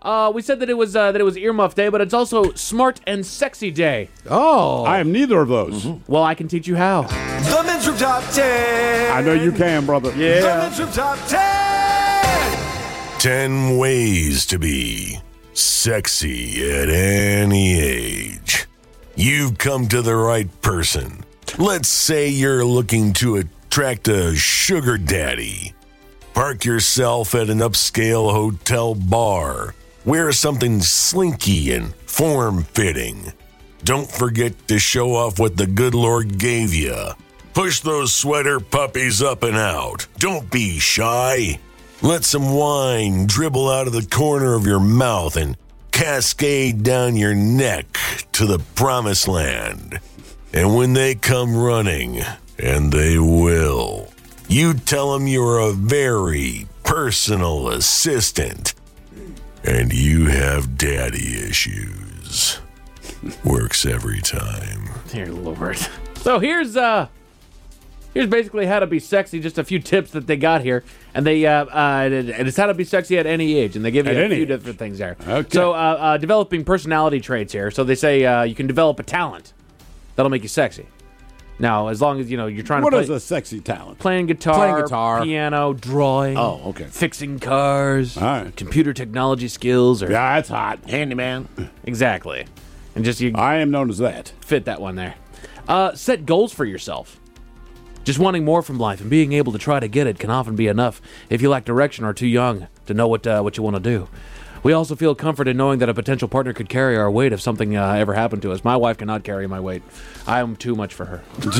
We said that it was Earmuff Day, but it's also Smart and Sexy Day. Oh. I am neither of those. Well, I can teach you how. The Men's Room Top 10. I know you can, brother. The Men's Room Top 10. 10 ways to be sexy at any age. You've come to the right person. Let's say you're looking to attract a sugar daddy. Park yourself at an upscale hotel bar. Wear something slinky and form-fitting. Don't forget to show off what the good Lord gave you. Push those sweater puppies up and out. Don't be shy. Let some wine dribble out of the corner of your mouth and cascade down your neck to the promised land. And when they come running, and they will, you tell them you're a very personal assistant and you have daddy issues. Works every time. Dear Lord. So here's basically how to be sexy. Just a few tips that they got here, and it's how to be sexy at any age, and they give you a few different things there. Okay. So developing personality traits here. So they say you can develop a talent that'll make you sexy. Now, as long as you're trying to What play, is a sexy talent? playing guitar, piano, drawing, okay. fixing cars, All right. computer technology skills, or Yeah, that's hot. Handyman. exactly, and just you I am known as that. fit that one there. Set goals for yourself. Just wanting more from life and being able to try to get it can often be enough if you lack direction or are too young to know what you want to do. We also feel comfort in knowing that a potential partner could carry our weight if something ever happened to us. My wife cannot carry my weight. I am too much for her.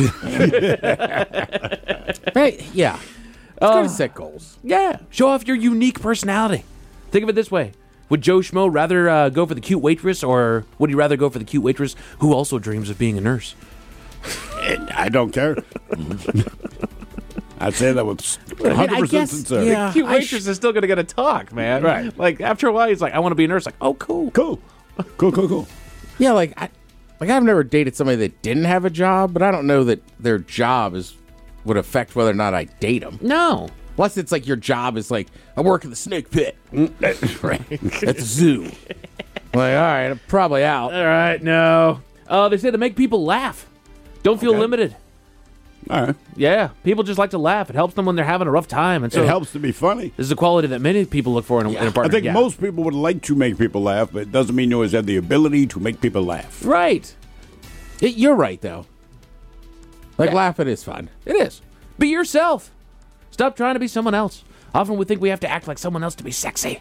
Hey, yeah. It's good to set goals. Yeah, show off your unique personality. Think of it this way. Would Joe Schmo rather go for the cute waitress, or would he rather go for the cute waitress who also dreams of being a nurse? I don't care. I'd say that with 100% sincerity. yeah. Cute waitress is still going to get a talk, man. Right. Like, after a while, he's like, I want to be a nurse. Like, oh, cool. Cool. Yeah, I've never dated somebody that didn't have a job, but I don't know that their job would affect whether or not I date them. No. Plus, it's like your job is like, I work in the snake pit. Right. At the zoo. Like, all right, I'm probably out. All right, no. They say to make people laugh. Don't feel limited. All right. Yeah, people just like to laugh. It helps them when they're having a rough time. And so It helps to be funny. This is a quality that many people look for in a partner. I think Yeah. most people would like to make people laugh, but it doesn't mean you always have the ability to make people laugh. Right. You're right, though. Like, Yeah. laughing is fun. It is. Be yourself. Stop trying to be someone else. Often we think we have to act like someone else to be sexy.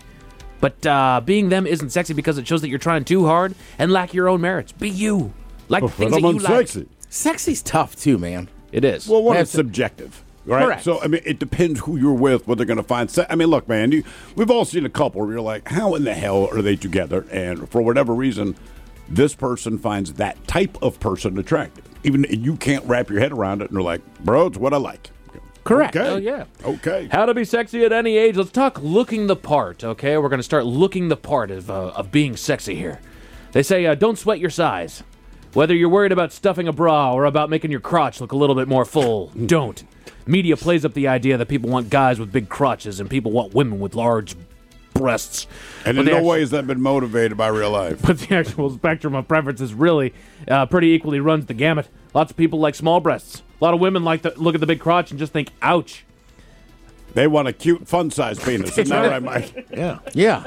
But being them isn't sexy because it shows that you're trying too hard and lack your own merits. Be you. Like the But things that I'm you like. unsexy. Sexy's tough, too, man. It is. Well, one, That's it's subjective, right? Correct. So, I mean, it depends who you're with, what they're going to find. I mean, look, man, we've all seen a couple where you're like, how in the hell are they together? And for whatever reason, this person finds that type of person attractive. Even you can't wrap your head around it, and they're like, bro, it's what I like. Correct. Okay. Oh, yeah. Okay. How to be sexy at any age. Let's talk looking the part, okay? We're going to start looking the part of being sexy here. They say don't sweat your size. Whether you're worried about stuffing a bra or about making your crotch look a little bit more full, don't. Media plays up the idea that people want guys with big crotches and people want women with large breasts. And But in the no way has that been motivated by real life. But the actual spectrum of preferences really pretty equally runs the gamut. Lots of people like small breasts. A lot of women like to look at the big crotch and just think, ouch. They want a cute, fun-sized penis. Isn't that right, Mike? Yeah. Yeah.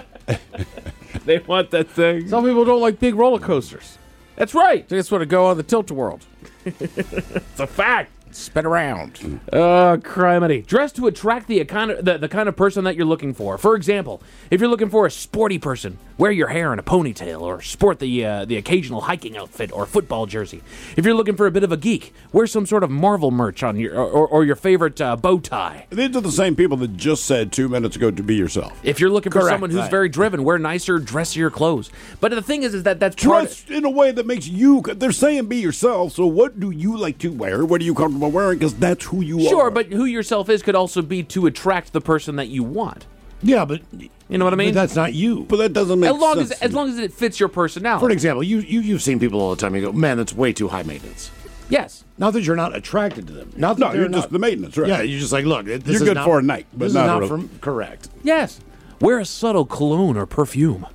They want that thing. Some people don't like big roller coasters. That's right. They just want to go on the tilt-a-world. It's a fact. Spin around. Criminy. Dress to attract the kind of person that you're looking for. For example, if you're looking for a sporty person, wear your hair in a ponytail or sport the occasional hiking outfit or football jersey. If you're looking for a bit of a geek, wear some sort of Marvel merch on your or your favorite bow tie. These are the same people that just said 2 minutes ago to be yourself. If you're looking for Correct. someone who's Right. very driven, wear nicer, dressier clothes. But the thing is that that's part Dress in a way that makes you. They're saying be yourself. So what do you like to wear? What are you comfortable wearing? Because that's who you are. Sure, but who yourself is could also be to attract the person that you want. Yeah, but You know what I mean? but that's not you. But that doesn't make sense. As long as it fits your personality. For an example, you've seen people all the time. You go, man, that's way too high maintenance. Yes. Not that you're not attracted to them. Not that No, they're you're not, just the maintenance, right? Yeah, you're just like, look, this You're is good not, for a night, but this not is not really. from correct. Yes. Wear a subtle cologne or perfume.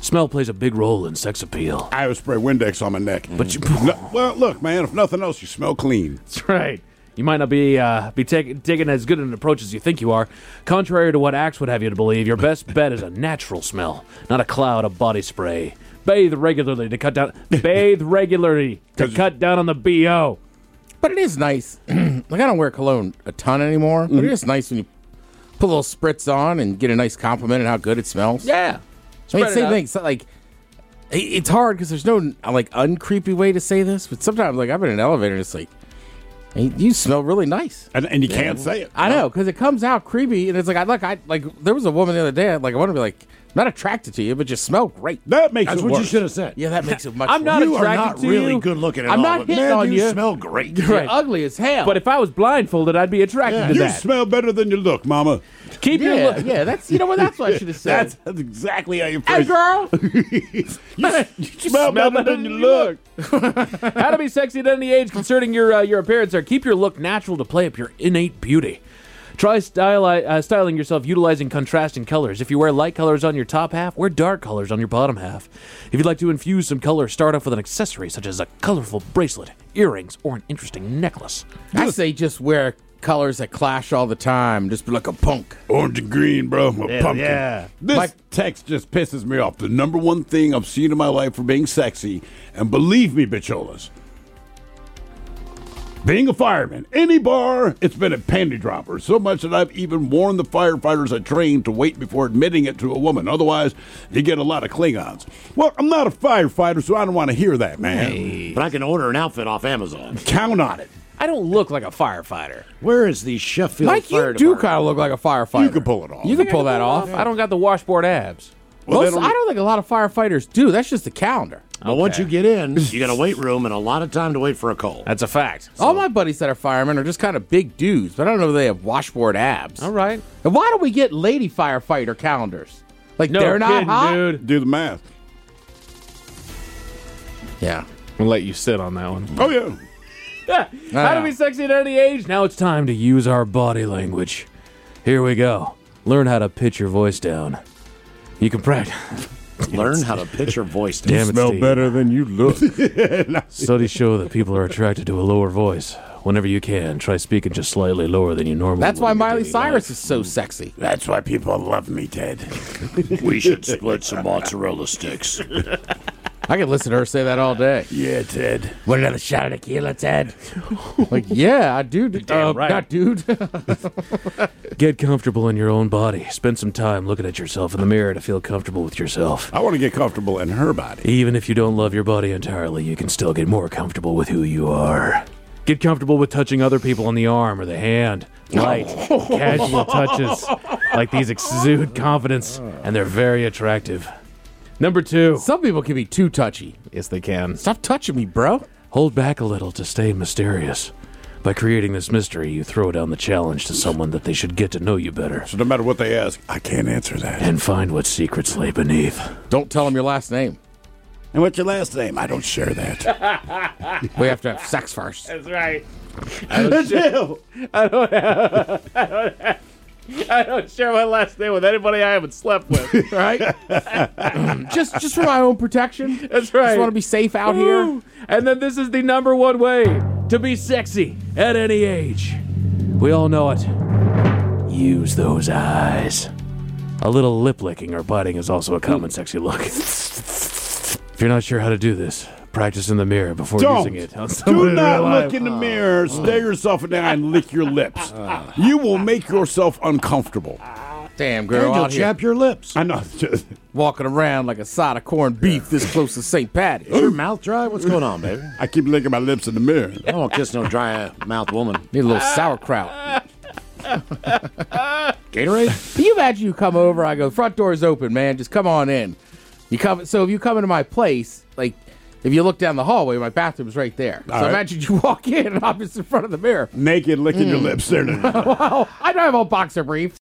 Smell plays a big role in sex appeal. I would spray Windex on my neck. But you, Well, look, man, if nothing else, you smell clean. that's right. You might not be taking as good an approach as you think you are. Contrary to what Axe would have you to believe, your best bet is a natural smell, not a cloud of body spray. Bathe regularly to cut down. Cut down on the BO. But it is nice. Like, I don't wear cologne a ton anymore, but it is nice when you put a little spritz on and get a nice compliment on how good it smells. Yeah. I mean, Spread it same out. thing. So, like, it's hard because there's no, like, uncreepy way to say this, but sometimes, like, I've been in an elevator and it's like, hey, you smell really nice. And you can't say it. I know, because it comes out creepy, and it's like, there was a woman the other day, like, I want to be like, not attracted to you, but just smell great. That makes That's it what worse. you should have said. Yeah, that makes it much I'm worse. not You are attracted not to really you. good looking at I'm all. not but hitting man, on you you. smell great. You're ugly as hell. But if I was blindfolded, I'd be attracted to You that. smell better than you look, Mama. Keep your yeah, look. yeah, that's, you know what, that's what I should have said. That's exactly how you Hey, phrase girl. You smell better than you look. How to be sexy at any age concerning your appearance there. Keep your look natural to play up your innate beauty. Try styling yourself utilizing contrasting colors. If you wear light colors on your top half, wear dark colors on your bottom half. If you'd like to infuse some color, start off with an accessory such as a colorful bracelet, earrings, or an interesting necklace. I say just wear colors that clash all the time. Just be like a punk. Orange and green, bro. A pumpkin. yeah. This text just pisses me off. The number one thing I've seen in my life for being sexy, and believe me, bicholas, being a fireman, any bar, it's been a panty dropper. So much that I've even warned the firefighters I trained to wait before admitting it to a woman. Otherwise, you get a lot of Klingons. Well, I'm not a firefighter, so I don't want to hear that, man. But I can order an outfit off Amazon. Count on it. I don't look like a firefighter. Where is the Sheffield Mike, Fire you do Department? kind of look like a firefighter. You can pull it off. You can pull that off. I don't got the washboard abs. Well, Most, I don't think a lot of firefighters do. That's just the calendar. But once you get in, you got a wait room and a lot of time to wait for a call. That's a fact. All my buddies that are firemen are just kind of big dudes, but I don't know if they have washboard abs. All right. And why don't we get lady firefighter calendars? Like, No they're not kidding, hot? dude. Do the math. Yeah. I'll let you sit on that one. Oh, yeah. How to be sexy at any age? Now it's time to use our body language. Here we go. Learn how to pitch your voice down. You can practice. Learn how to pitch your voice down. Damn it, Steve. than you look. Studies show that people are attracted to a lower voice. Whenever you can, try speaking just slightly lower than you normally That's would why in your Miley daily Cyrus life. is so sexy. That's why people love me, Ted. We should split some mozzarella sticks. I could listen to her say that all day. Yeah, Ted. Want another shot of tequila, Ted? Like, yeah, I do. Damn right. Not dude. Get comfortable in your own body. Spend some time looking at yourself in the mirror to feel comfortable with yourself. I want to get comfortable in her body. Even if you don't love your body entirely, you can still get more comfortable with who you are. Get comfortable with touching other people on the arm or the hand. Light, casual touches like these exude confidence, and they're very attractive. Number 2. Some people can be too touchy. Yes, they can. Stop touching me, bro. Hold back a little to stay mysterious. By creating this mystery, you throw down the challenge to someone that they should get to know you better So no matter what they ask, I can't answer that. and find what secrets lay beneath. Don't tell them your last name. And what's your last name? I don't share that. We have to have sex first. That's right. I don't share my last name with anybody I haven't slept with. Right? just for my own protection. That's right. Just want to be safe out here. Woo. And then this is the number one way to be sexy at any age. We all know it. Use those eyes. A little lip licking or biting is also a common sexy look. If you're not sure how to do this, practice in the mirror before Don't. using it. on someone Do in not real life. look in the mirror, stare yourself in the eye, and lick your lips. You will make yourself uncomfortable. Damn, girl, And you'll out here chap your lips. I know. walking around like a side of corned beef this close to St. Patty's. Is your mouth dry? What's going on, baby? I keep licking my lips in the mirror. I don't want to kiss no dry mouth woman. Need a little sauerkraut. Gatorade? Can you imagine you come over, I go, front door's open, man, just come on in. You come. So if you come into my place, like, if you look down the hallway, my bathroom's right there. So right. imagine you walk in and I'm just in front of the mirror. Naked, licking your lips there. Well, I don't have a boxer brief.